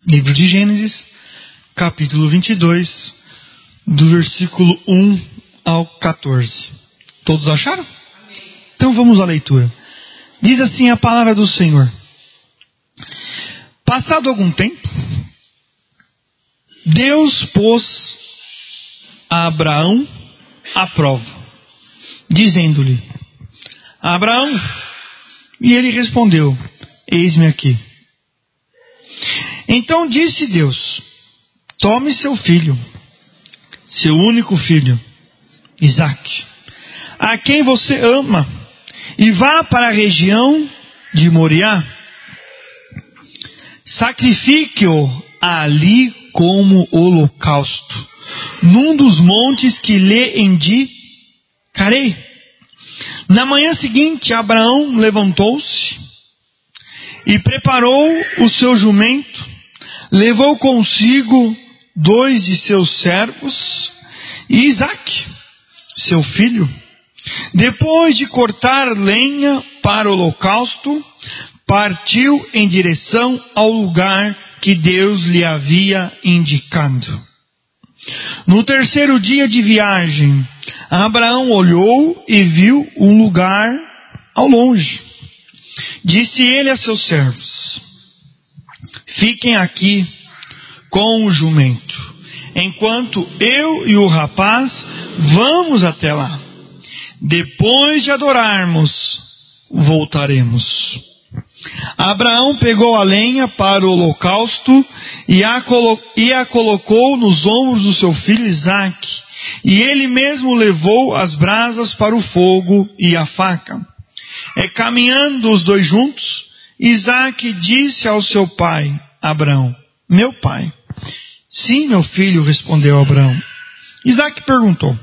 Livro de Gênesis, capítulo 22, do versículo 1 ao 14. Todos acharam? Amém. Então vamos à leitura. Diz assim a palavra do Senhor. Passado algum tempo, Deus pôs a Abraão à prova, dizendo-lhe: Abraão, e ele respondeu: Eis-me aqui. Então disse Deus: Tome seu filho, seu único filho, Isaque, a quem você ama, e vá para a região de Moriá. Sacrifique-o ali como holocausto, num dos montes que lhe indicarei. Na manhã seguinte, Abraão levantou-se e preparou o seu jumento, levou consigo 2 de seus servos e Isaque, seu filho. Depois de cortar lenha para o holocausto, partiu em direção ao lugar que Deus lhe havia indicado. No terceiro dia de viagem, Abraão olhou e viu um lugar ao longe. Disse ele a seus servos: Fiquem aqui com o jumento, enquanto eu e o rapaz vamos até lá. Depois de adorarmos, voltaremos. Abraão pegou a lenha para o holocausto e a colocou nos ombros do seu filho Isaque, e ele mesmo levou as brasas para o fogo e a faca. Caminhando os dois juntos, Isaque disse ao seu pai, Abraão: Meu pai. Sim, meu filho, respondeu Abraão. Isaque perguntou: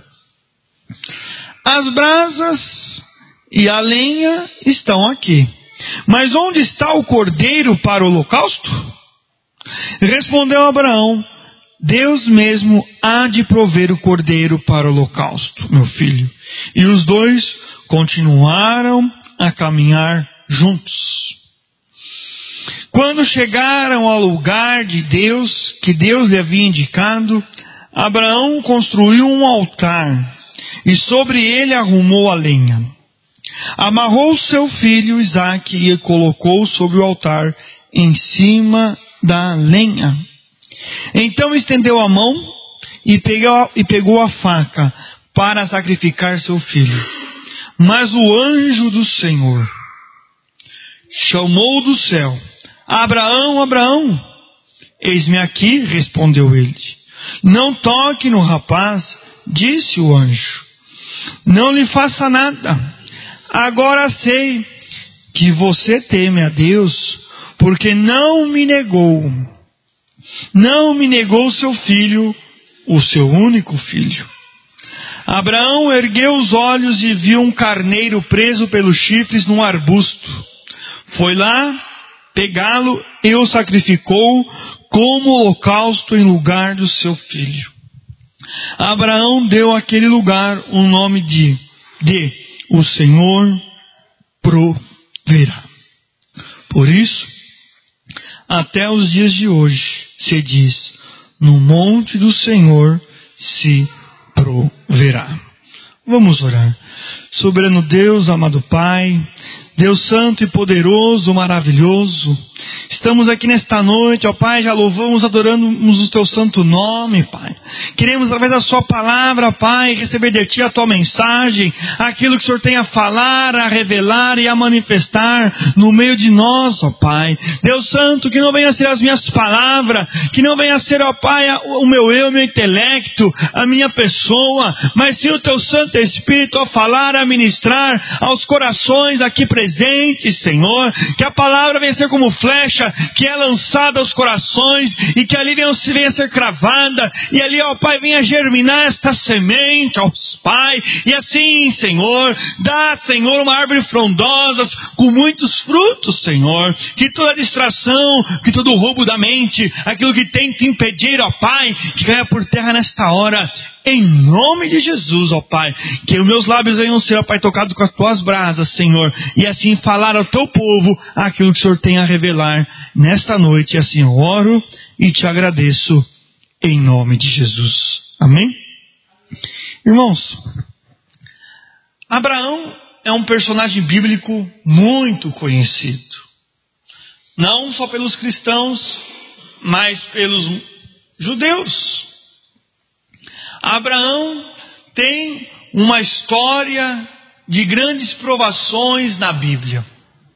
As brasas e a lenha estão aqui, mas onde está o cordeiro para o holocausto? Respondeu Abraão: Deus mesmo há de prover o cordeiro para o holocausto, meu filho. E os dois continuaram a caminhar juntos. Quando chegaram ao lugar de Deus, que Deus lhe havia indicado, Abraão construiu um altar e sobre ele arrumou a lenha. Amarrou seu filho Isaque e o colocou sobre o altar em cima da lenha. Então estendeu a mão e pegou a faca para sacrificar seu filho. Mas o anjo do Senhor chamou do céu: Abraão, Abraão. Eis-me aqui, respondeu ele. Não toque no rapaz, disse o anjo. Não lhe faça nada. Agora sei que você teme a Deus, porque não me negou seu filho, o seu único filho. Abraão ergueu os olhos e viu um carneiro preso pelos chifres num arbusto. Foi lá pegá-lo e o sacrificou como holocausto em lugar do seu filho. Abraão deu àquele lugar o nome de O Senhor proverá. Por isso, até os dias de hoje se diz: no monte do Senhor se proverá. Vamos orar. Soberano Deus, amado Pai, Deus santo e poderoso, maravilhoso, estamos aqui nesta noite, ó Pai, já louvamos, adoramos o Teu santo nome, Pai. Queremos, através da Sua palavra, Pai, receber de Ti a Tua mensagem, aquilo que o Senhor tem a falar, a revelar e a manifestar no meio de nós, ó Pai. Deus santo, que não venha a ser as minhas palavras, que não venha a ser, ó Pai, o meu meu intelecto, a minha pessoa, mas sim o Teu Santo Espírito a falar, a ministrar aos corações aqui presentes, Senhor. Que a palavra venha a ser como flecha, que é lançada aos corações, e que ali venha a ser cravada, e ali, ó Pai, venha germinar esta semente, ó Pai, e assim, Senhor, dá, Senhor, uma árvore frondosa, com muitos frutos, Senhor. Que toda distração, que todo roubo da mente, aquilo que tem te impedir, ó Pai, que caia por terra nesta hora, em nome de Jesus, ó Pai. Que os meus lábios venham ser, ó Pai, tocados com as tuas brasas, Senhor, e assim falar ao teu povo aquilo que o Senhor tem a revelar nesta noite. E assim eu oro e te agradeço em nome de Jesus. Amém? Irmãos, Abraão é um personagem bíblico muito conhecido. Não só pelos cristãos, mas pelos judeus. Abraão tem uma história de grandes provações na Bíblia.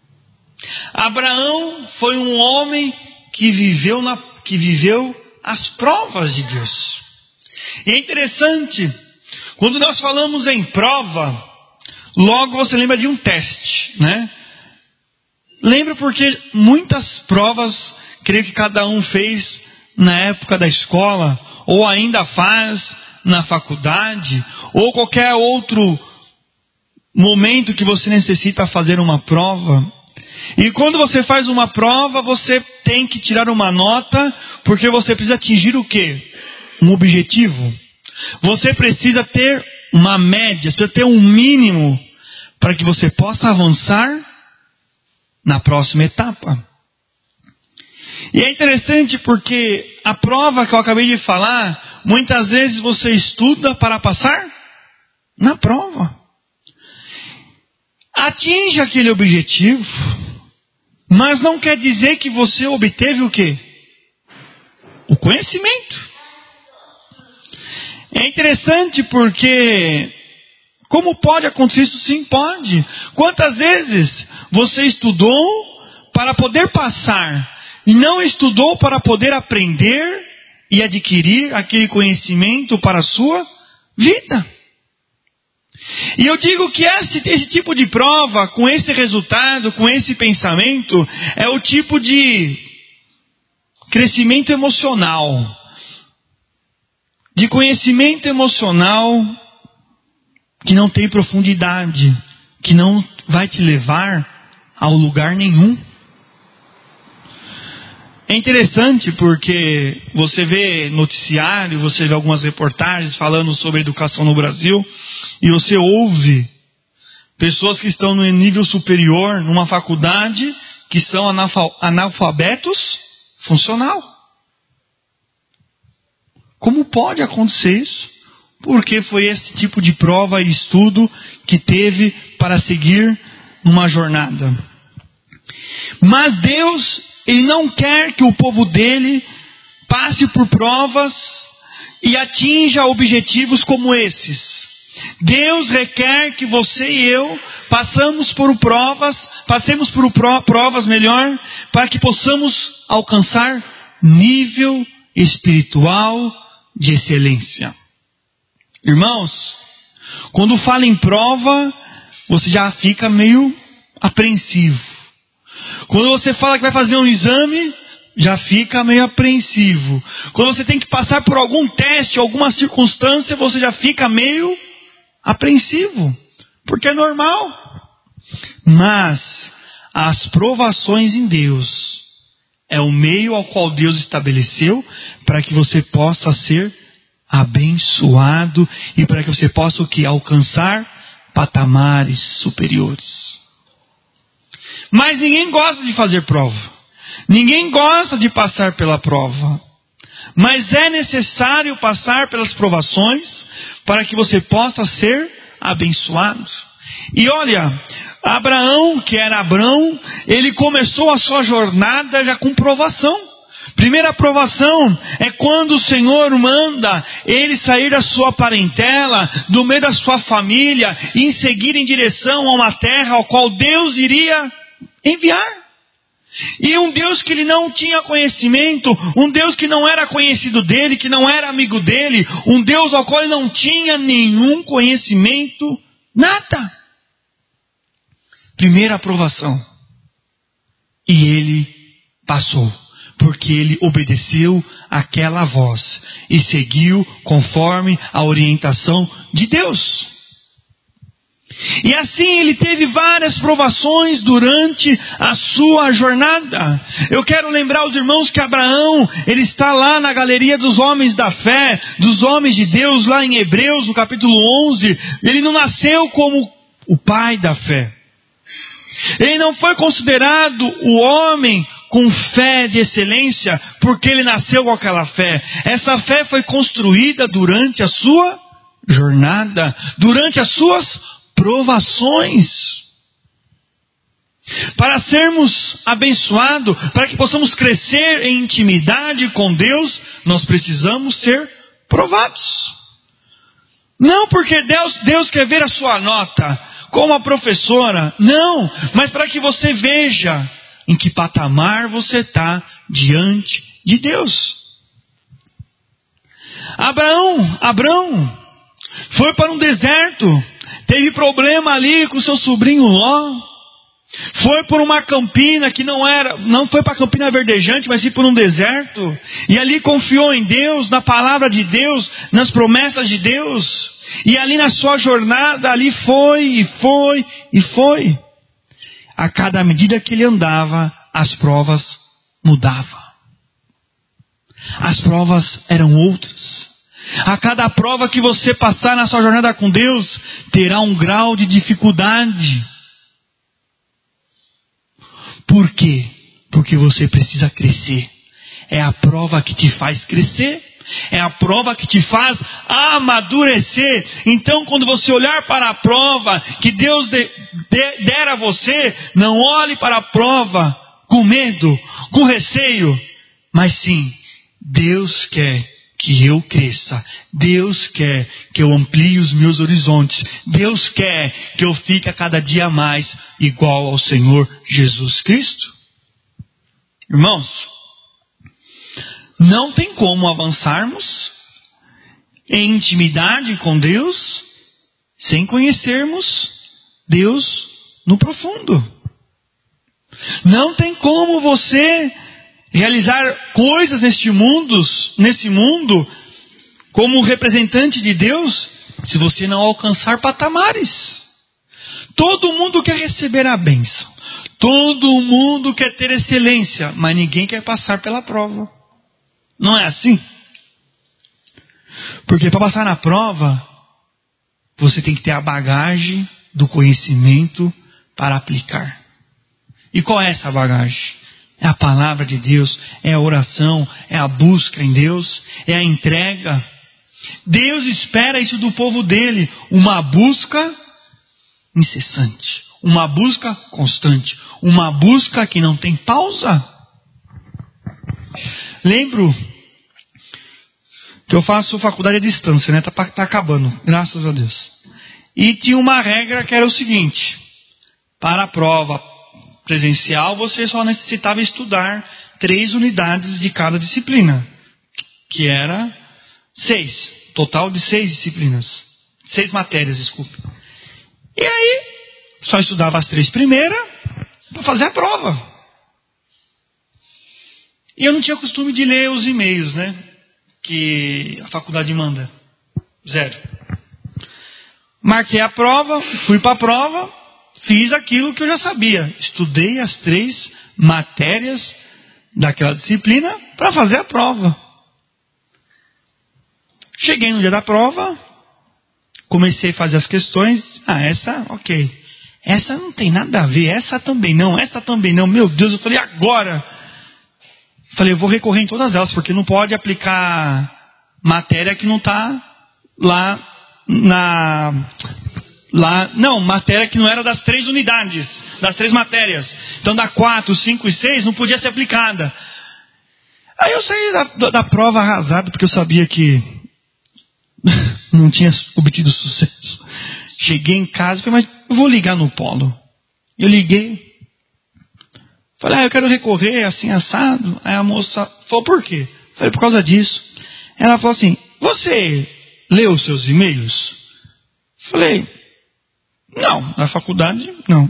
Abraão foi um homem que viveu as provas de Deus. E é interessante, quando nós falamos em prova, logo você lembra de um teste, né? Lembra porque muitas provas, creio que cada um fez na época da escola, ou ainda faz na faculdade, ou qualquer outro momento que você necessita fazer uma prova. E quando você faz uma prova, você tem que tirar uma nota, porque você precisa atingir o quê? Um objetivo. Você precisa ter uma média, precisa ter um mínimo, para que você possa avançar na próxima etapa. E é interessante porque a prova que eu acabei de falar, muitas vezes você estuda para passar na prova. Atinge aquele objetivo, mas não quer dizer que você obteve o quê? O conhecimento. É interessante porque, como pode acontecer isso? Sim, pode. Quantas vezes você estudou para poder passar e não estudou para poder aprender e adquirir aquele conhecimento para a sua vida? E eu digo que esse tipo de prova, com esse resultado, com esse pensamento, é o tipo de crescimento emocional, de conhecimento emocional que não tem profundidade, que não vai te levar ao lugar nenhum. É interessante porque você vê noticiário, você vê algumas reportagens falando sobre educação no Brasil, e você ouve pessoas que estão no nível superior, numa faculdade, que são analfabetos funcional. Como pode acontecer isso? Porque foi esse tipo de prova e estudo que teve para seguir numa jornada. Mas Deus, Ele não quer que o povo dele passe por provas e atinja objetivos como esses. Deus requer que você e eu passemos por provas para que possamos alcançar nível espiritual de excelência. Irmãos, quando fala em prova, você já fica meio apreensivo. Quando você fala que vai fazer um exame, já fica meio apreensivo. Quando você tem que passar por algum teste, alguma circunstância, você já fica meio apreensivo. Porque é normal. Mas as provações em Deus é o meio ao qual Deus estabeleceu para que você possa ser abençoado e para que você possa o que? Alcançar patamares superiores. Mas ninguém gosta de fazer prova. Ninguém gosta de passar pela prova. Mas é necessário passar pelas provações para que você possa ser abençoado. E olha, Abraão, que era Abrão, ele começou a sua jornada já com provação. Primeira provação é quando o Senhor manda ele sair da sua parentela, do meio da sua família, e seguir em direção a uma terra ao qual Deus iria enviar. E um Deus que ele não tinha conhecimento, um Deus que não era conhecido dele, que não era amigo dele, um Deus ao qual ele não tinha nenhum conhecimento, nada. Primeira aprovação. E ele passou, porque ele obedeceu àquela voz e seguiu conforme a orientação de Deus. E assim ele teve várias provações durante a sua jornada. Eu quero lembrar aos irmãos que Abraão, ele está lá na galeria dos homens da fé, dos homens de Deus, lá em Hebreus, no capítulo 11. Ele não nasceu como o pai da fé. Ele não foi considerado o homem com fé de excelência, porque ele nasceu com aquela fé. Essa fé foi construída durante a sua jornada, durante as suas provações. Para sermos abençoados, para que possamos crescer em intimidade com Deus, nós precisamos ser provados. Não porque Deus quer ver a sua nota como a professora, não, mas para que você veja em que patamar você está diante de Deus. Abraão foi para um deserto, teve problema ali com seu sobrinho Ló, foi por uma campina que não foi para a campina verdejante, mas sim por um deserto, e ali confiou em Deus, na palavra de Deus, nas promessas de Deus, e ali na sua jornada, ali foi. A cada medida que ele andava, as provas mudavam. As provas eram outras. A cada prova que você passar na sua jornada com Deus, terá um grau de dificuldade. Por quê? Porque você precisa crescer. É a prova que te faz crescer. É a prova que te faz amadurecer. Então, quando você olhar para a prova que Deus der a você, não olhe para a prova com medo, com receio, mas sim, Deus quer que eu cresça. Deus quer que eu amplie os meus horizontes. Deus quer que eu fique a cada dia mais igual ao Senhor Jesus Cristo. Irmãos, não tem como avançarmos em intimidade com Deus sem conhecermos Deus no profundo. Não tem como você realizar coisas nesse mundo como representante de Deus se você não alcançar patamares. Todo mundo quer receber a bênção. Todo mundo quer ter excelência, mas ninguém quer passar pela prova. Não é assim? Porque para passar na prova, você tem que ter a bagagem do conhecimento para aplicar. E qual é essa bagagem? É a palavra de Deus, é a oração, é a busca em Deus, é a entrega. Deus espera isso do povo dele, uma busca incessante, uma busca constante, uma busca que não tem pausa. Lembro que eu faço faculdade à distância, né? Tá acabando, graças a Deus. E tinha uma regra que era o seguinte: para a prova presencial, você só necessitava estudar 3 unidades de cada disciplina, que era 6, total de 6 disciplinas, 6 matérias, desculpe. E aí, só estudava as 3 primeiras para fazer a prova. E eu não tinha costume de ler os e-mails, né, que a faculdade manda. 0. Marquei a prova, fui para a prova, fiz aquilo que eu já sabia. Estudei as 3 matérias daquela disciplina para fazer a prova. Cheguei no dia da prova, comecei a fazer as questões. Essa, ok. Essa não tem nada a ver, essa também não, essa também não. Meu Deus, eu falei, agora. Falei, eu vou recorrer em todas elas, porque não pode aplicar matéria que não está matéria que não era das 3 unidades, das 3 matérias. Então da 4, 5 e 6 não podia ser aplicada. Aí eu saí da prova arrasado, porque eu sabia que não tinha obtido sucesso. Cheguei em casa e falei, mas eu vou ligar no Polo. Eu liguei. Falei, eu quero recorrer assim assado. Aí a moça falou, por quê? Falei, por causa disso. Ela falou assim, você leu os seus e-mails? Falei, não, na faculdade não.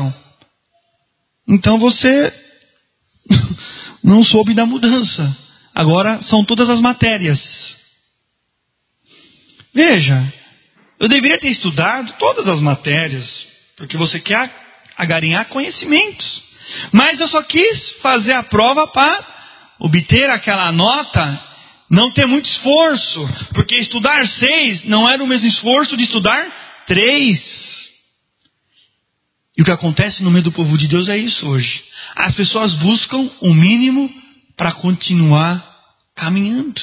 Então você não soube da mudança. Agora são todas as matérias. Veja, Eu deveria ter estudado todas as matérias, porque você quer agarinhar conhecimentos. Mas eu só quis fazer a prova para obter aquela nota, não ter muito esforço, porque estudar 6 não era o mesmo esforço de estudar 3. E o que acontece no meio do povo de Deus é isso hoje. As pessoas buscam o mínimo para continuar caminhando.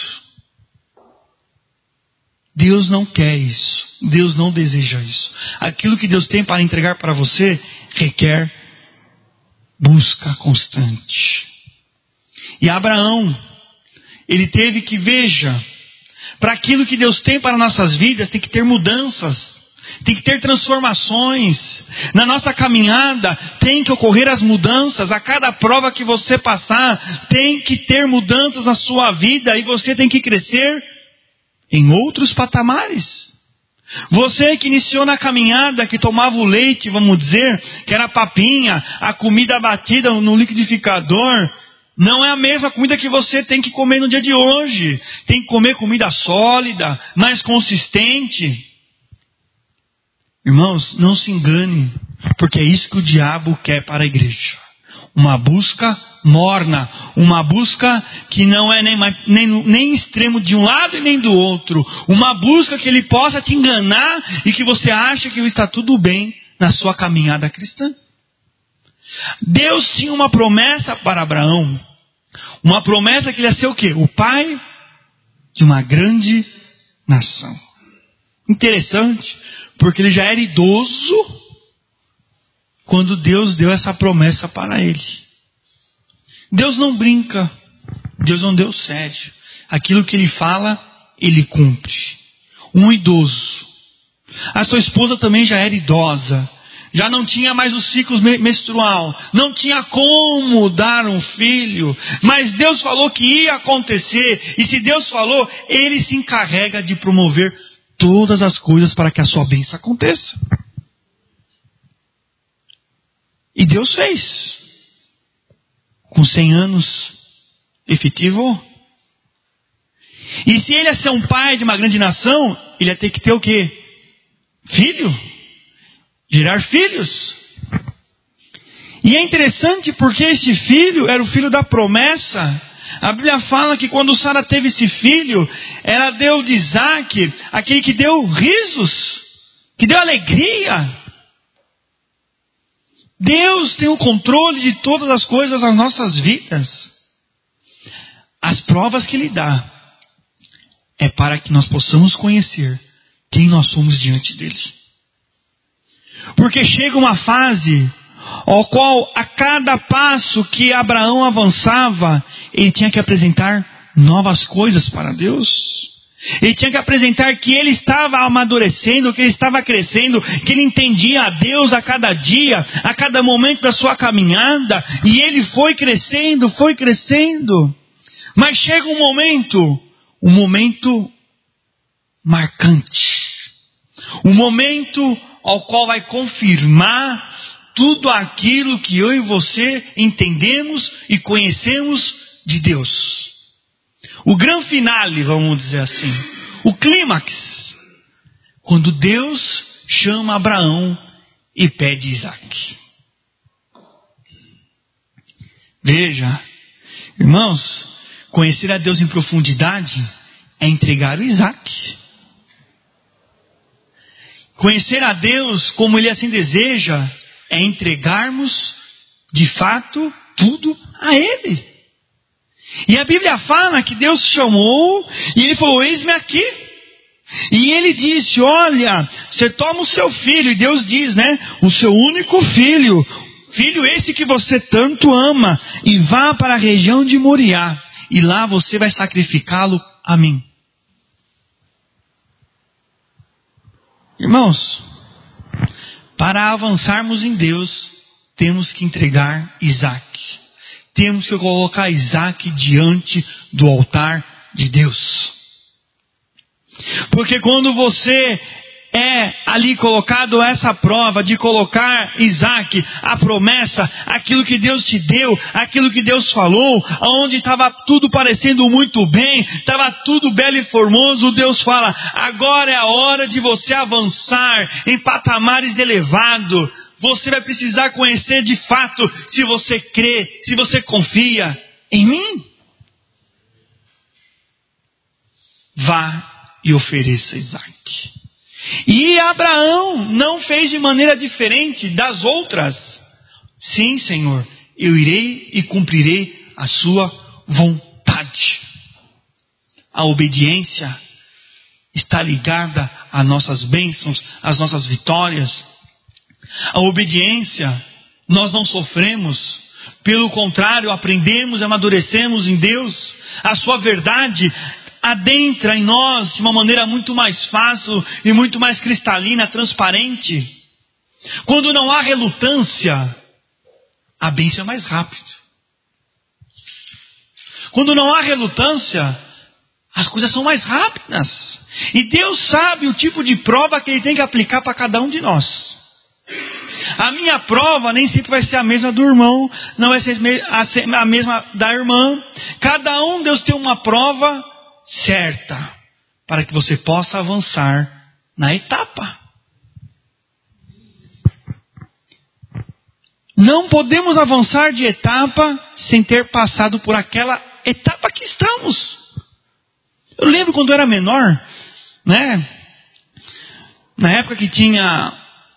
Deus não quer isso. Deus não deseja isso. Aquilo que Deus tem para entregar para você requer busca constante. E Abraão, ele teve que, veja, para aquilo que Deus tem para nossas vidas, tem que ter mudanças, tem que ter transformações. Na nossa caminhada tem que ocorrer as mudanças. A cada prova que você passar, tem que ter mudanças na sua vida, e você tem que crescer em outros patamares. Você que iniciou na caminhada, que tomava o leite, vamos dizer, que era a papinha, a comida batida no liquidificador, não é a mesma comida que você tem que comer no dia de hoje. Tem que comer comida sólida, mais consistente. Irmãos, não se engane, porque é isso que o diabo quer para a igreja. Uma busca morna, uma busca que não é nem extremo de um lado e nem do outro. Uma busca que ele possa te enganar e que você acha que está tudo bem na sua caminhada cristã. Deus tinha uma promessa para Abraão. Uma promessa que ele ia ser o quê? O pai de uma grande nação. Interessante, porque ele já era idoso quando Deus deu essa promessa para ele. Deus não brinca. Deus é um Deus sério. Aquilo que ele fala, ele cumpre. Um idoso. A sua esposa também já era idosa. Já não tinha mais o ciclo menstrual. Não tinha como dar um filho. Mas Deus falou que ia acontecer. E se Deus falou, Ele se encarrega de promover todas as coisas para que a sua bênção aconteça. E Deus fez. Com 100 anos, efetivou. E se ele ia ser um pai de uma grande nação, ele ia ter que ter o quê? Filho. Gerar filhos. E é interessante porque esse filho era o filho da promessa. A Bíblia fala que quando Sara teve esse filho, ela deu de Isaac, aquele que deu risos, que deu alegria. Deus tem o controle de todas as coisas nas nossas vidas. As provas que Ele dá é para que nós possamos conhecer quem nós somos diante dEle. Porque chega uma fase ao qual a cada passo que Abraão avançava, ele tinha que apresentar novas coisas para Deus. Ele tinha que apresentar que ele estava amadurecendo, que ele estava crescendo, que ele entendia a Deus a cada dia, a cada momento da sua caminhada, e ele foi crescendo. Mas chega um momento marcante, um momento ao qual vai confirmar tudo aquilo que eu e você entendemos e conhecemos de Deus. O grande finale, vamos dizer assim. O clímax. Quando Deus chama Abraão e pede Isaac. Veja, irmãos, conhecer a Deus em profundidade é entregar o Isaac. Conhecer a Deus como Ele assim deseja é entregarmos, de fato, tudo a Ele. E a Bíblia fala que Deus chamou e Ele falou, eis-me aqui. E Ele disse, olha, você toma o seu filho. E Deus diz, o seu único filho, filho esse que você tanto ama, e vá para a região de Moriá. E lá você vai sacrificá-lo a mim. Irmãos, para avançarmos em Deus, temos que entregar Isaac. Temos que colocar Isaac diante do altar de Deus. Porque quando você é ali colocado essa prova de colocar Isaac, a promessa, aquilo que Deus te deu, aquilo que Deus falou, onde estava tudo parecendo muito bem, estava tudo belo e formoso, Deus fala, agora é a hora de você avançar em patamares elevados. Você vai precisar conhecer de fato se você crê, se você confia em mim. Vá e ofereça Isaac. E Abraão não fez de maneira diferente das outras. Sim, Senhor, eu irei e cumprirei a sua vontade. A obediência está ligada às nossas bênçãos, às nossas vitórias. A obediência, nós não sofremos. Pelo contrário, aprendemos e amadurecemos em Deus. A sua verdade adentra em nós de uma maneira muito mais fácil e muito mais cristalina, transparente. Quando não há relutância, a bênção é mais rápida. Quando não há relutância, as coisas são mais rápidas. E Deus sabe o tipo de prova que Ele tem que aplicar para cada um de nós. A minha prova nem sempre vai ser a mesma do irmão, não vai ser a mesma da irmã. Cada um, Deus tem uma prova certa, para que você possa avançar na etapa. Não podemos avançar de etapa sem ter passado por aquela etapa que estamos. Eu lembro quando eu era menor, né? Na época que tinha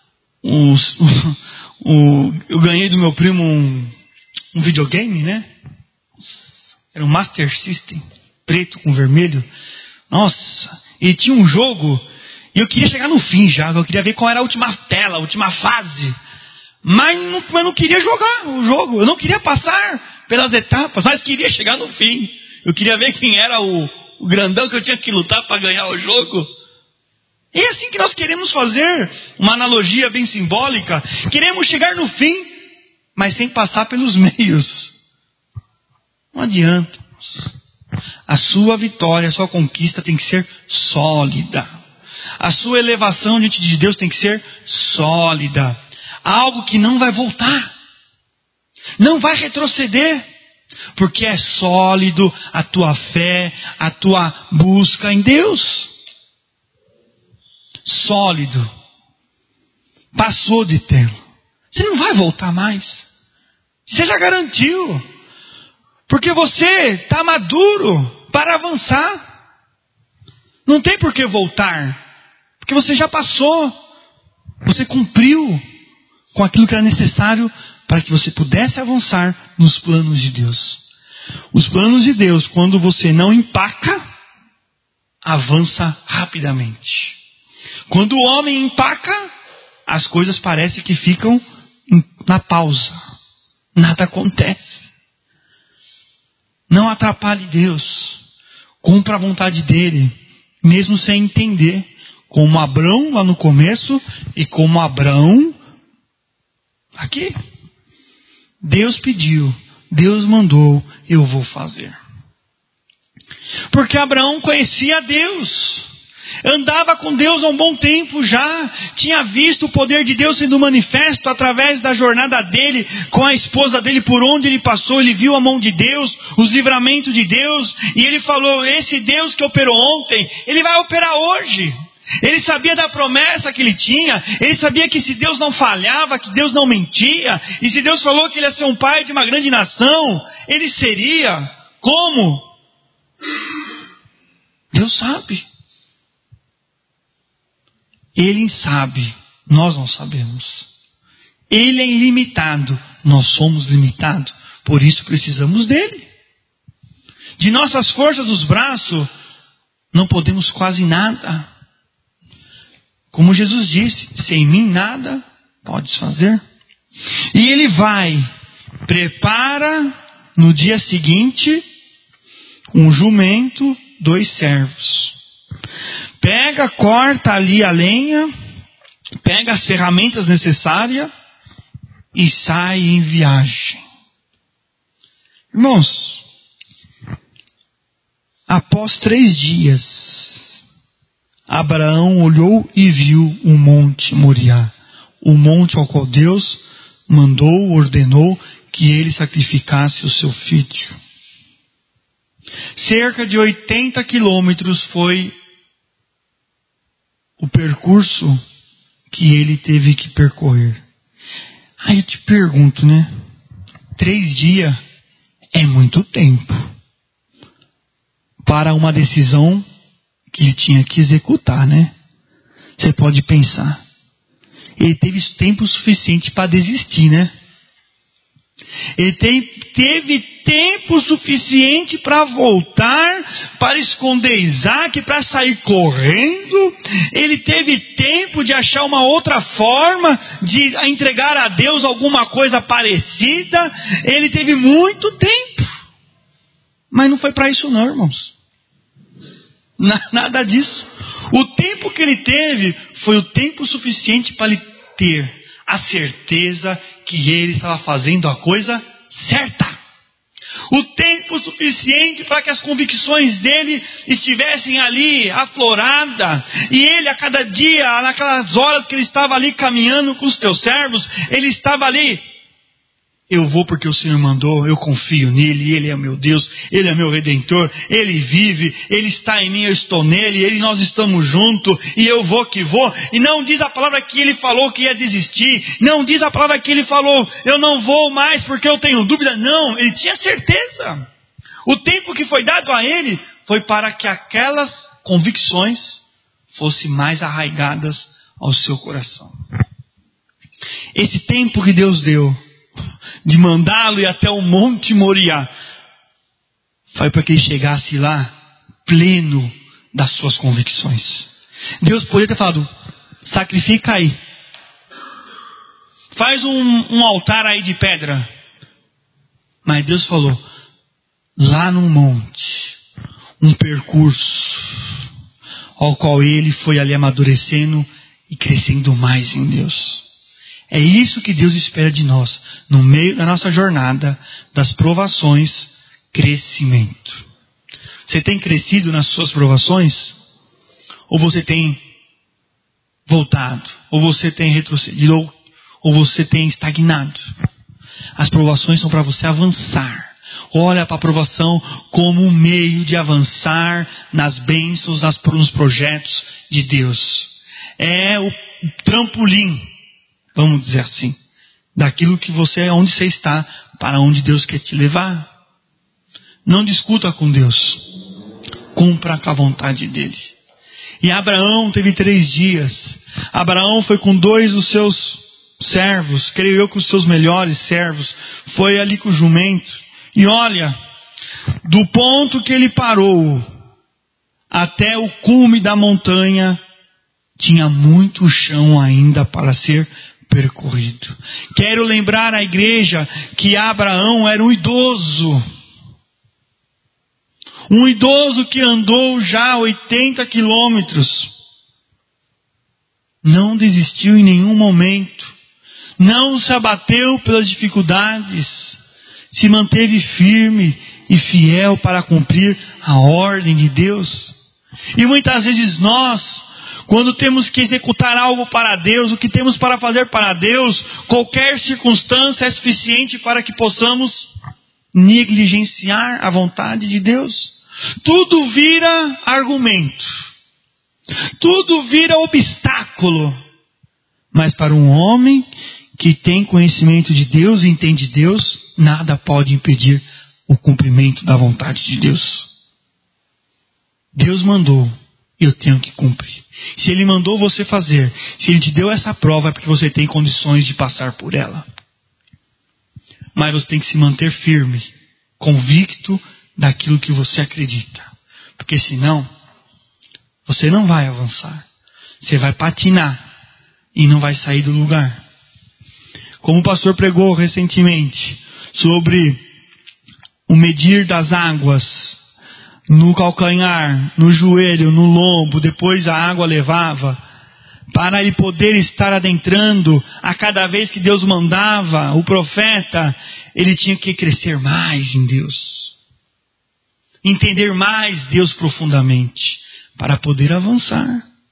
eu ganhei do meu primo um videogame, né? Era um Master System, preto com vermelho. Nossa, e tinha um jogo, e eu queria chegar no fim já, eu queria ver qual era a última tela, a última fase. Mas não queria jogar o jogo, eu não queria passar pelas etapas, mas queria chegar no fim. Eu queria ver quem era o grandão que eu tinha que lutar para ganhar o jogo. E é assim que nós queremos fazer, uma analogia bem simbólica. Queremos chegar no fim, mas sem passar pelos meios. Não adianta. A sua vitória, a sua conquista tem que ser sólida. A sua elevação diante de Deus tem que ser sólida. Algo que não vai voltar. Não vai retroceder. Porque é sólido a tua fé, a tua busca em Deus. Sólido. Passou de tempo. Você não vai voltar mais. Você já garantiu. Porque você está maduro para avançar. Não tem por que voltar. Porque você já passou. Você cumpriu com aquilo que era necessário para que você pudesse avançar nos planos de Deus. Os planos de Deus, quando você não empaca, avança rapidamente. Quando o homem empaca, as coisas parecem que ficam na pausa. Nada acontece. Não atrapalhe Deus. Cumpra a vontade dele, mesmo sem entender. Como Abrão lá no começo e como Abrão aqui. Deus pediu, Deus mandou, eu vou fazer. Porque Abraão conhecia Deus. Andava com Deus há um bom tempo já. Tinha visto o poder de Deus sendo manifesto através da jornada dele com a esposa dele, por onde ele passou. Ele viu a mão de Deus, os livramentos de Deus. E ele falou, esse Deus que operou ontem, ele vai operar hoje. Ele sabia da promessa que ele tinha. Ele sabia que se Deus não falhava, que Deus não mentia. E se Deus falou que ele ia ser um pai de uma grande nação, ele seria. Como? Deus sabe. Ele sabe, nós não sabemos. Ele é ilimitado, nós somos limitados. Por isso precisamos dele. De nossas forças dos braços, não podemos quase nada. Como Jesus disse, sem mim nada podes fazer. E ele vai, prepara no dia seguinte um jumento, 2 servos. Pega, corta ali a lenha, pega as ferramentas necessárias e sai em viagem. Irmãos, após 3 dias, Abraão olhou e viu o monte Moriá, o monte ao qual Deus ordenou que ele sacrificasse o seu filho. Cerca de 80 quilômetros foi o percurso que ele teve que percorrer. Aí eu te pergunto, 3 dias é muito tempo para uma decisão que ele tinha que executar, Você pode pensar. Ele teve tempo suficiente para desistir, Ele teve tempo suficiente para voltar, para esconder Isaac, para sair correndo. Ele teve tempo de achar uma outra forma de entregar a Deus alguma coisa parecida. Ele teve muito tempo. Mas não foi para isso não, irmãos. Nada disso. O tempo que ele teve foi o tempo suficiente para ele ter a certeza que ele estava fazendo a coisa certa. O tempo suficiente para que as convicções dele estivessem ali afloradas. E ele a cada dia, naquelas horas que ele estava ali caminhando com os teus servos, ele estava ali. Eu vou porque o Senhor mandou, eu confio nele, ele é meu Deus, ele é meu Redentor, ele vive, ele está em mim, eu estou nele, nós estamos juntos, e eu vou que vou. E não diz a palavra que ele falou que ia desistir, não diz a palavra que ele falou, eu não vou mais porque eu tenho dúvida. Não, ele tinha certeza. O tempo que foi dado a ele foi para que aquelas convicções fossem mais arraigadas ao seu coração. Esse tempo que Deus deu de mandá-lo ir até o Monte Moriá foi para que ele chegasse lá pleno das suas convicções. Deus poderia ter falado: sacrifica aí, faz um altar aí de pedra. Mas Deus falou: lá no monte, um percurso ao qual ele foi ali amadurecendo e crescendo mais em Deus. É isso que Deus espera de nós, no meio da nossa jornada, das provações, crescimento. Você tem crescido nas suas provações? Ou você tem voltado? Ou você tem retrocedido? Ou você tem estagnado? As provações são para você avançar. Olha para a provação como um meio de avançar nas bênçãos, nos projetos de Deus. É o trampolim, vamos dizer assim, daquilo que você é, onde você está, para onde Deus quer te levar. Não discuta com Deus, cumpra com a vontade dele. E Abraão teve 3 dias. Abraão foi com 2 dos seus servos, creio eu, com os seus melhores servos, foi ali com o jumento. E olha, do ponto que ele parou até o cume da montanha, tinha muito chão ainda para ser percorrido. Quero lembrar à igreja que Abraão era um idoso que andou já 80 quilômetros. Não desistiu em nenhum momento, não se abateu pelas dificuldades, se manteve firme e fiel para cumprir a ordem de Deus. E muitas vezes nós, quando temos que executar algo para Deus, o que temos para fazer para Deus, qualquer circunstância é suficiente para que possamos negligenciar a vontade de Deus. Tudo vira argumento, tudo vira obstáculo. Mas para um homem que tem conhecimento de Deus e entende Deus, nada pode impedir o cumprimento da vontade de Deus. Deus mandou, eu tenho que cumprir. Se Ele mandou você fazer, se Ele te deu essa prova, é porque você tem condições de passar por ela. Mas você tem que se manter firme, convicto daquilo que você acredita. Porque senão, você não vai avançar. Você vai patinar e não vai sair do lugar. Como o pastor pregou recentemente sobre o medir das águas no calcanhar, no joelho, no lombo, depois a água levava, para ele poder estar adentrando a cada vez que Deus mandava o profeta, ele tinha que crescer mais em Deus, entender mais Deus profundamente, para poder avançar.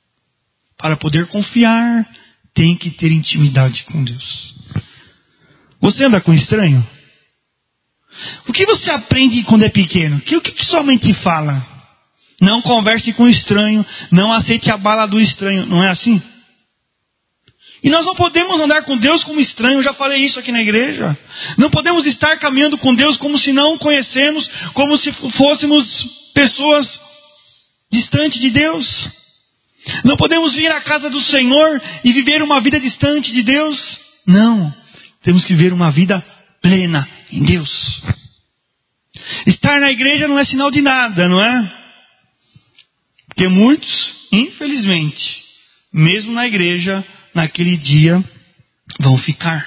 para poder confiar, tem que ter intimidade com Deus. Você anda com estranho? O que você aprende quando é pequeno? O que sua mente fala? Não converse com o estranho, não aceite a bala do estranho, não é assim? E nós não podemos andar com Deus como estranho, eu já falei isso aqui na igreja. Não podemos estar caminhando com Deus como se não o conhecemos, como se fôssemos pessoas distantes de Deus. Não podemos vir à casa do Senhor e viver uma vida distante de Deus. Não, temos que viver uma vida plena em Deus. Estar na igreja não é sinal de nada, não é? Porque muitos, infelizmente, mesmo na igreja, naquele dia, vão ficar.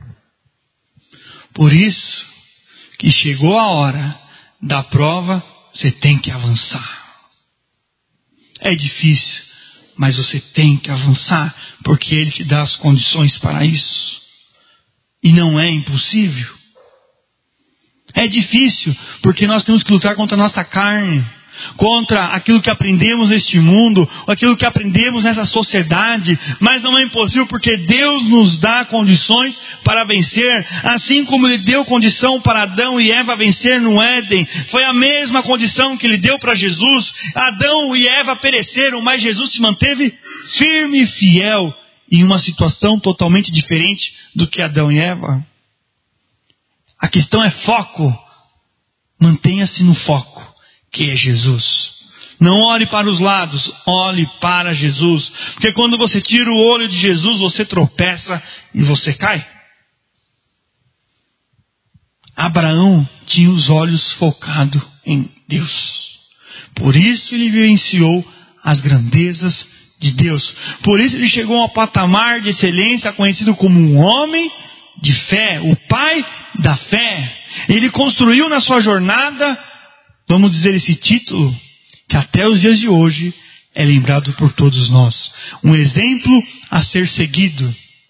Por isso, que chegou a hora da prova, você tem que avançar. É difícil, mas você tem que avançar, porque Ele te dá as condições para isso. E não é impossível. É difícil, porque nós temos que lutar contra a nossa carne, contra aquilo que aprendemos neste mundo, aquilo que aprendemos nessa sociedade, mas não é impossível porque Deus nos dá condições para vencer, assim como Ele deu condição para Adão e Eva vencer no Éden. Foi a mesma condição que Ele deu para Jesus. Adão e Eva pereceram, mas Jesus se manteve firme e fiel em uma situação totalmente diferente do que Adão e Eva. A questão é foco. Mantenha-se no foco, que é Jesus. Não olhe para os lados, olhe para Jesus. Porque quando você tira o olho de Jesus, você tropeça e você cai. Abraão tinha os olhos focados em Deus. Por isso ele vivenciou as grandezas de Deus. Por isso ele chegou a um patamar de excelência, conhecido como um homem de fé, o pai da fé. Ele construiu na sua jornada, vamos dizer, esse título, que até os dias de hoje é lembrado por todos nós. Um exemplo a ser seguido,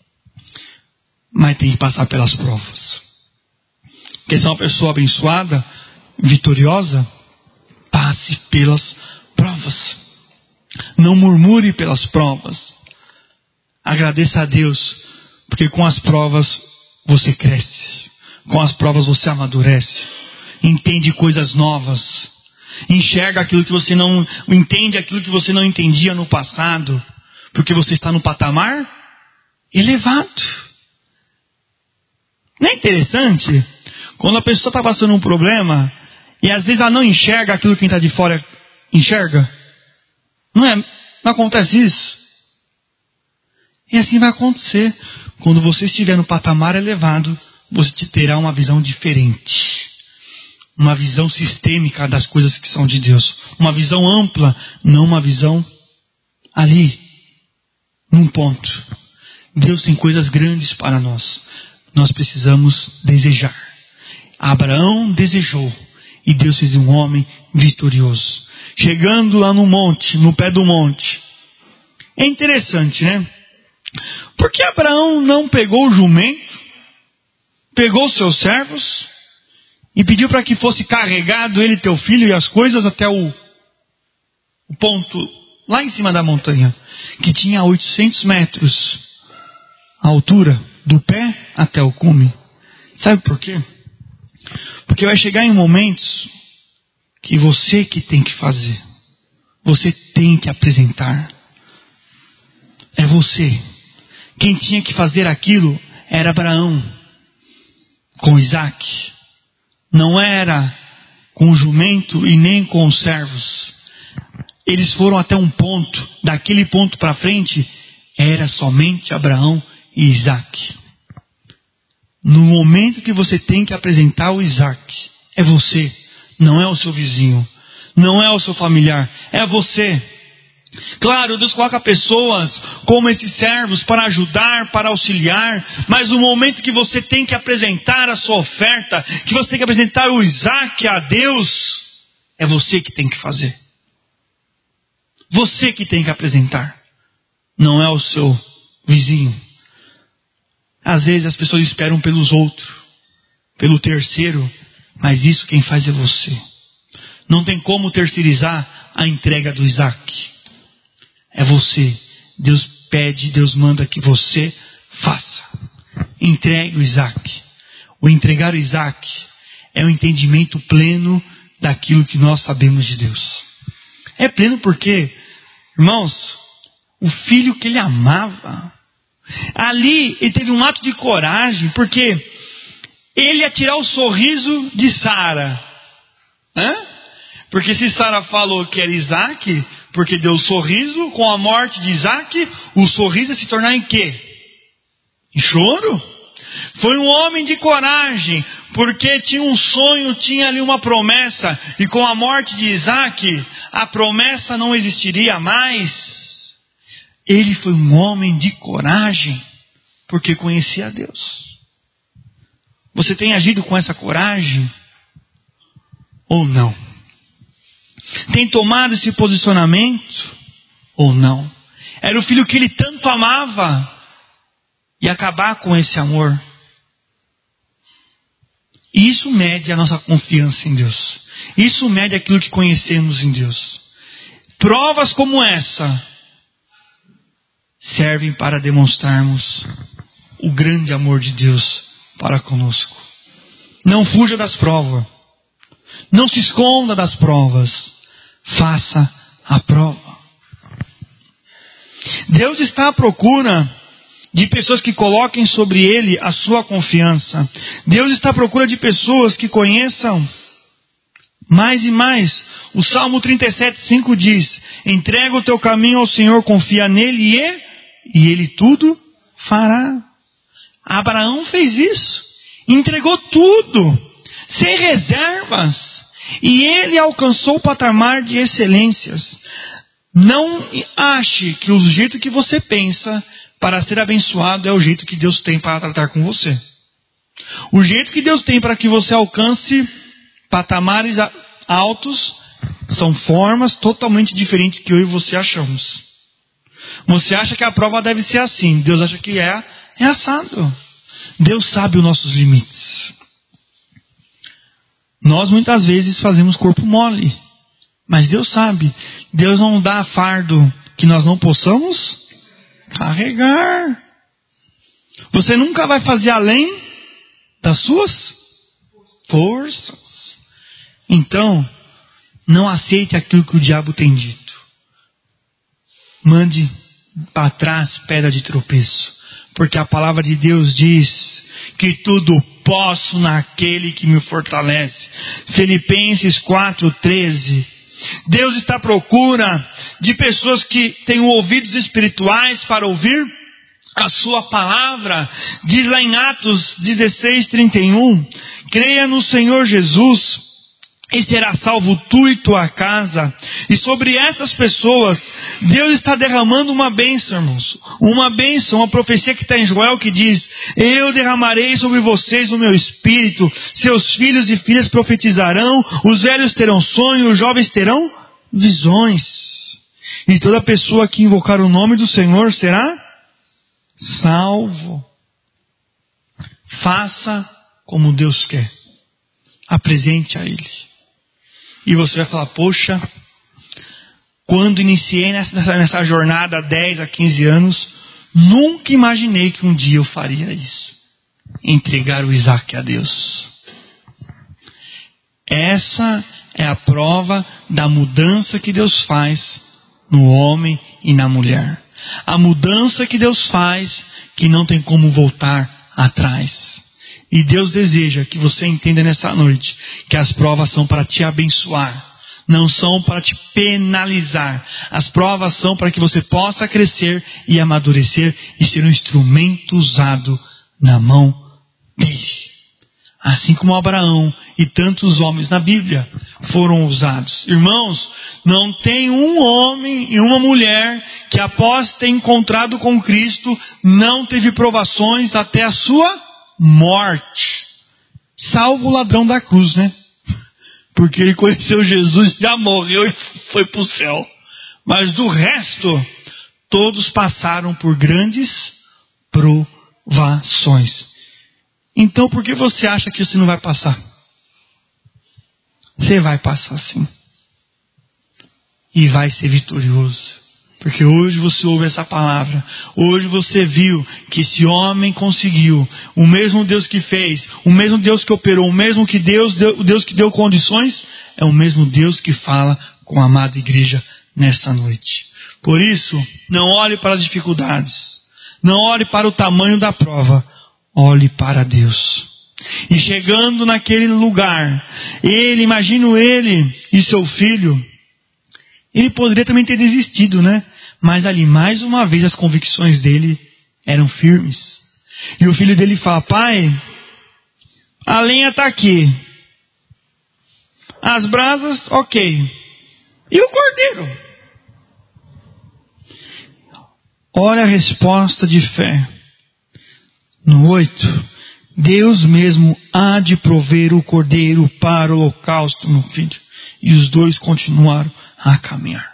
mas tem que passar pelas provas. Porque se é uma pessoa abençoada, vitoriosa, passe pelas provas. Não murmure pelas provas. Agradeça a Deus, porque com as provas você cresce. Com as provas você amadurece. Entende coisas novas. Enxerga aquilo que você não... Entende aquilo que você não entendia no passado. Porque você está no patamar elevado. Não é interessante? Quando a pessoa está passando um problema e às vezes ela não enxerga aquilo que quem está de fora enxerga. Não acontece isso? E assim vai acontecer. Quando você estiver no patamar elevado, você terá uma visão diferente. Uma visão sistêmica das coisas que são de Deus. Uma visão ampla, não uma visão ali, num ponto. Deus tem coisas grandes para nós. Nós precisamos desejar. Abraão desejou. E Deus fez um homem vitorioso. Chegando lá no monte, no pé do monte. É interessante, né? Porque Abraão não pegou o jumento, pegou os seus servos e pediu para que fosse carregado ele, teu filho e as coisas até o ponto lá em cima da montanha, que tinha 800 metros a altura do pé até o cume. Sabe por quê? Porque vai chegar em momentos que você que tem que fazer, você tem que apresentar. É você. Quem tinha que fazer aquilo era Abraão, com Isaac. Não era com o jumento e nem com os servos. Eles foram até um ponto, daquele ponto para frente, era somente Abraão e Isaac. No momento que você tem que apresentar o Isaac, é você, não é o seu vizinho, não é o seu familiar, é você. Claro, Deus coloca pessoas como esses servos para ajudar, para auxiliar, mas no momento que você tem que apresentar a sua oferta, que você tem que apresentar o Isaac a Deus, é você que tem que fazer. Você que tem que apresentar, não é o seu vizinho. Às vezes as pessoas esperam pelos outros, pelo terceiro, mas isso quem faz é você. Não tem como terceirizar a entrega do Isaac. É você. Deus pede, Deus manda que você faça. Entregue o Isaac. O entregar o Isaac é o entendimento pleno daquilo que nós sabemos de Deus. É pleno porque, irmãos, o filho que ele amava, ali ele teve um ato de coragem, porque ele ia tirar o sorriso de Sara. Porque se Sara falou que era Isaac, porque deu sorriso, com a morte de Isaac, o sorriso ia se tornar em quê? Em choro? Foi um homem de coragem, porque tinha um sonho, tinha ali uma promessa, e com a morte de Isaac, a promessa não existiria mais. Ele foi um homem de coragem, porque conhecia a Deus. Você tem agido com essa coragem? Ou não? Tem tomado esse posicionamento? Ou não? Era o filho que ele tanto amava, e acabar com esse amor. Isso mede a nossa confiança em Deus. Isso mede aquilo que conhecemos em Deus. Provas como essa servem para demonstrarmos o grande amor de Deus para conosco. Não fuja das provas. Não se esconda das provas. Faça a prova. Deus está à procura de pessoas que coloquem sobre Ele a sua confiança. Deus está à procura de pessoas que conheçam mais e mais. O Salmo 37:5 diz: entrega o teu caminho ao Senhor, confia nele e Ele tudo fará. Abraão fez isso. Entregou tudo, sem reservas. E ele alcançou o patamar de excelências. Não ache que o jeito que você pensa para ser abençoado é o jeito que Deus tem para tratar com você. O jeito que Deus tem para que você alcance patamares altos são formas totalmente diferentes que eu e você achamos. Você acha que a prova deve ser assim, Deus acha que é assado. Deus sabe os nossos limites. Nós muitas vezes fazemos corpo mole, mas Deus sabe. Deus não dá fardo que nós não possamos carregar. Você nunca vai fazer além das suas forças. Então, não aceite aquilo que o diabo tem dito. Mande para trás pedra de tropeço. Porque a palavra de Deus diz que tudo posso naquele que me fortalece. Filipenses 4:13. Deus está à procura de pessoas que tenham ouvidos espirituais para ouvir a sua palavra. Diz lá em Atos 16:31, creia no Senhor Jesus e será salvo tu e tua casa. E sobre essas pessoas, Deus está derramando uma bênção, irmãos. Uma bênção, uma profecia que está em Joel que diz: eu derramarei sobre vocês o meu espírito, seus filhos e filhas profetizarão, os velhos terão sonhos, os jovens terão visões. E toda pessoa que invocar o nome do Senhor será salvo. Faça como Deus quer. Apresente a Ele. E você vai falar: poxa, quando iniciei nessa jornada há 10 a 15 anos, nunca imaginei que um dia eu faria isso. Entregar o Isaac a Deus. Essa é a prova da mudança que Deus faz no homem e na mulher. A mudança que Deus faz que não tem como voltar atrás. E Deus deseja que você entenda nessa noite que as provas são para te abençoar, não são para te penalizar. As provas são para que você possa crescer e amadurecer e ser um instrumento usado na mão dele. Assim como Abraão e tantos homens na Bíblia foram usados. Irmãos, não tem um homem e uma mulher que após ter encontrado com Cristo não teve provações até a sua morte, salvo o ladrão da cruz, né? Porque ele conheceu Jesus, já morreu e foi para o céu. Mas do resto, todos passaram por grandes provações. Então, por que você acha que você não vai passar? Você vai passar sim. E vai ser vitorioso. Porque hoje você ouve essa palavra. Hoje você viu que esse homem conseguiu. O mesmo Deus que fez, o mesmo Deus que operou, o mesmo que o Deus que deu condições, é o mesmo Deus que fala com a amada igreja nesta noite. Por isso, não olhe para as dificuldades. Não olhe para o tamanho da prova. Olhe para Deus. E chegando naquele lugar, imagino ele e seu filho, ele poderia também ter desistido, né? Mas ali, mais uma vez, as convicções dele eram firmes. E o filho dele fala: pai, a lenha está aqui. As brasas, ok. E o cordeiro? Olha a resposta de fé. No 8, Deus mesmo há de prover o cordeiro para o holocausto, meu filho. E os dois continuaram a caminhar.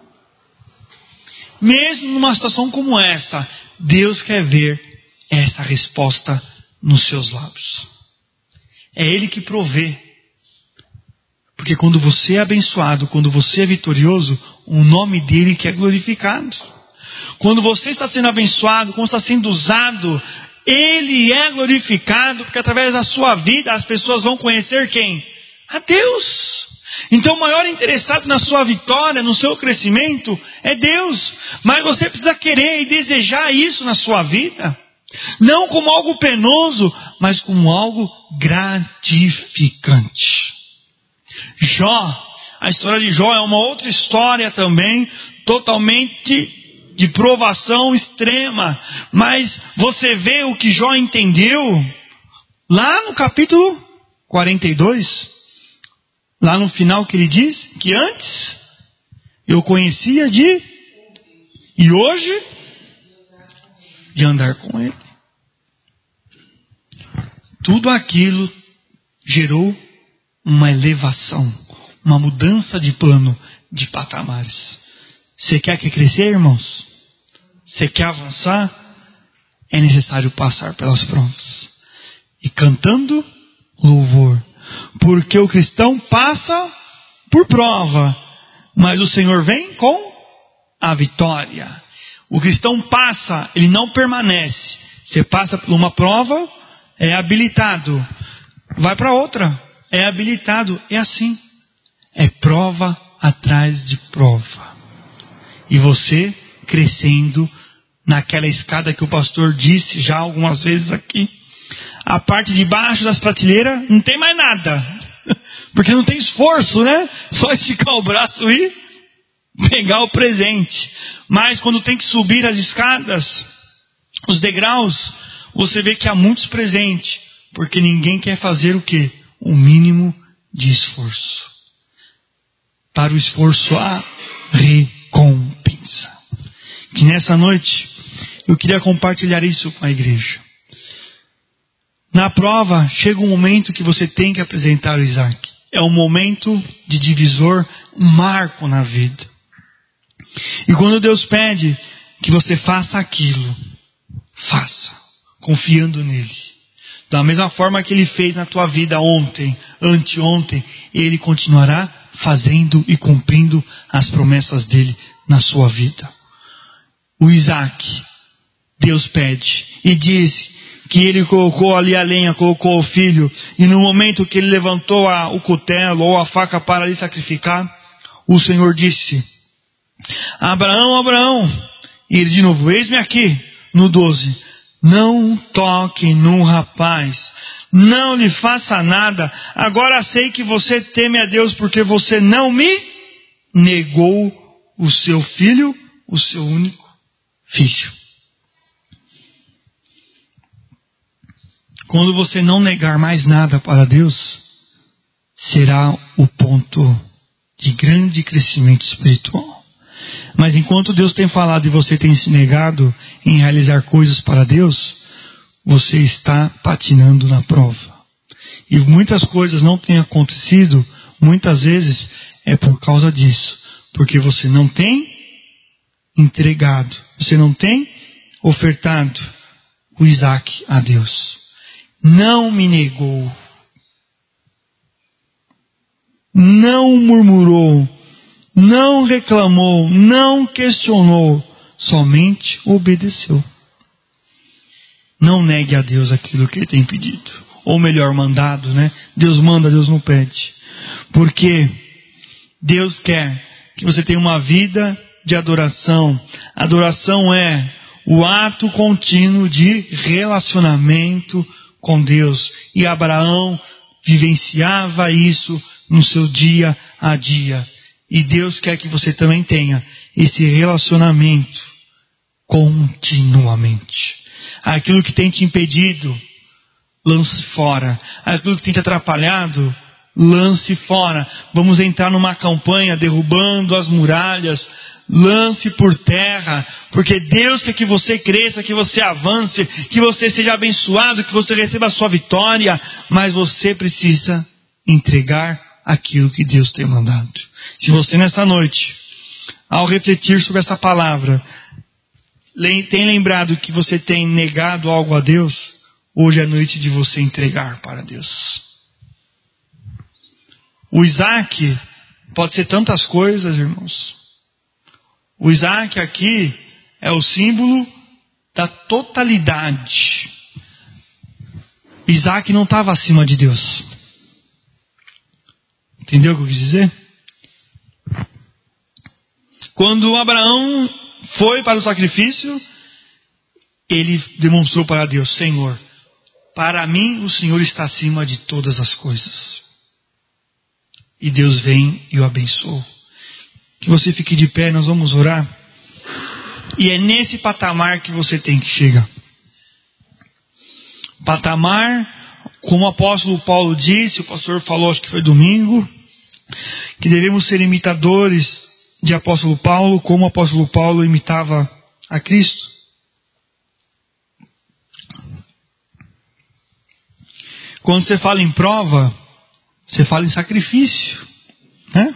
Mesmo numa situação como essa, Deus quer ver essa resposta nos seus lábios. É Ele que provê. Porque quando você é abençoado, quando você é vitorioso, o nome dele que é glorificado. Quando você está sendo abençoado, quando está sendo usado, Ele é glorificado, porque através da sua vida as pessoas vão conhecer quem? A Deus. Então o maior interessado na sua vitória, no seu crescimento, é Deus. Mas você precisa querer e desejar isso na sua vida. Não como algo penoso, mas como algo gratificante. Jó, a história de Jó é uma outra história também, totalmente de provação extrema. Mas você vê o que Jó entendeu lá no capítulo 42. Lá no final que ele diz que antes eu conhecia e hoje de andar com ele. Tudo aquilo gerou uma elevação, uma mudança de plano, de patamares. Você quer crescer, irmãos? Você quer avançar? É necessário passar pelas provas. E cantando louvor. Porque o cristão passa por prova, mas o Senhor vem com a vitória. O cristão passa, ele não permanece. Você passa por uma prova, é habilitado. Vai para outra, é habilitado. É assim. É prova atrás de prova. E você crescendo naquela escada que o pastor disse já algumas vezes aqui. A parte de baixo das prateleiras não tem mais nada. Porque não tem esforço, né? Só esticar o braço e pegar o presente. Mas quando tem que subir as escadas, os degraus, você vê que há muitos presentes. Porque ninguém quer fazer o quê? O mínimo de esforço. Para o esforço há recompensa. Que nessa noite eu queria compartilhar isso com a igreja. Na prova, chega um momento que você tem que apresentar o Isaac. É um momento de divisor, um marco na vida. E quando Deus pede que você faça aquilo, faça, confiando nele. Da mesma forma que Ele fez na tua vida ontem, anteontem, Ele continuará fazendo e cumprindo as promessas dele na sua vida. O Isaac, Deus pede e diz que ele colocou ali a lenha, colocou o filho, e no momento que ele levantou o cutelo ou a faca para lhe sacrificar, o Senhor disse: Abraão, Abraão. E ele de novo: eis-me aqui, no 12. Não toque no rapaz, não lhe faça nada. Agora sei que você teme a Deus, porque você não me negou o seu filho, o seu único filho. Quando você não negar mais nada para Deus, será o ponto de grande crescimento espiritual. Mas enquanto Deus tem falado e você tem se negado em realizar coisas para Deus, você está patinando na prova. E muitas coisas não têm acontecido, muitas vezes é por causa disso. Porque você não tem entregado, você não tem ofertado o Isaac a Deus. Não me negou, não murmurou, não reclamou, não questionou, somente obedeceu. Não negue a Deus aquilo que Ele tem pedido. Ou melhor, mandado, né? Deus manda, Deus não pede. Porque Deus quer que você tenha uma vida de adoração. Adoração é o ato contínuo de relacionamento com Deus. E Abraão vivenciava isso no seu dia a dia. E Deus quer que você também tenha esse relacionamento continuamente. Aquilo que tem te impedido, lance fora. Aquilo que tem te atrapalhado, lance fora. Vamos entrar numa campanha derrubando as muralhas. Lance por terra, porque Deus quer que você cresça, que você avance, que você seja abençoado, que você receba a sua vitória, mas você precisa entregar aquilo que Deus tem mandado. Se você nessa noite, ao refletir sobre essa palavra, tem lembrado que você tem negado algo a Deus, hoje é a noite de você entregar para Deus. O Isaac pode ser tantas coisas, irmãos. O Isaac aqui é o símbolo da totalidade. Isaac não estava acima de Deus. Entendeu o que eu quis dizer? Quando Abraão foi para o sacrifício, ele demonstrou para Deus: Senhor, para mim o Senhor está acima de todas as coisas. E Deus vem e o abençoou. Que você fique de pé, nós vamos orar. E é nesse patamar que você tem que chegar. Patamar, como o apóstolo Paulo disse, o pastor falou, acho que foi domingo, que devemos ser imitadores de apóstolo Paulo, como o apóstolo Paulo imitava a Cristo. Quando você fala em prova, você fala em sacrifício, né?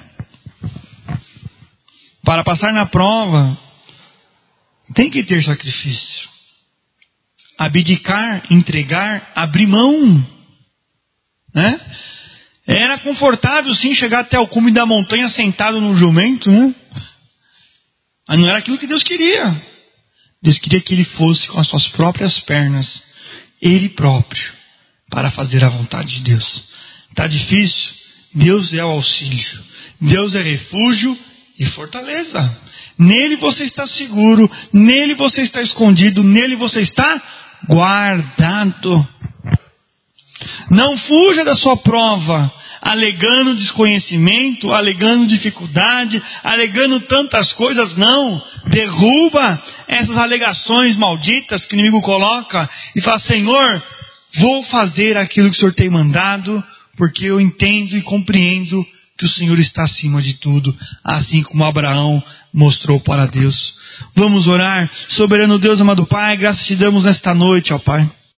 Para passar na prova, tem que ter sacrifício. Abdicar, entregar, abrir mão, né? Era confortável sim chegar até o cume da montanha sentado num jumento, né? Mas não era aquilo que Deus queria. Deus queria que ele fosse com as suas próprias pernas, ele próprio, para fazer a vontade de Deus. Está difícil? Deus é o auxílio. Deus é refúgio e fortaleza. Nele você está seguro, nele você está escondido, nele você está guardado. Não fuja da sua prova, alegando desconhecimento, alegando dificuldade, alegando tantas coisas. Não, derruba essas alegações malditas que o inimigo coloca e fala: Senhor, vou fazer aquilo que o Senhor tem mandado, porque eu entendo e compreendo que o Senhor está acima de tudo, assim como Abraão mostrou para Deus. Vamos orar. Soberano Deus, amado Pai, graças te damos nesta noite, ó Pai.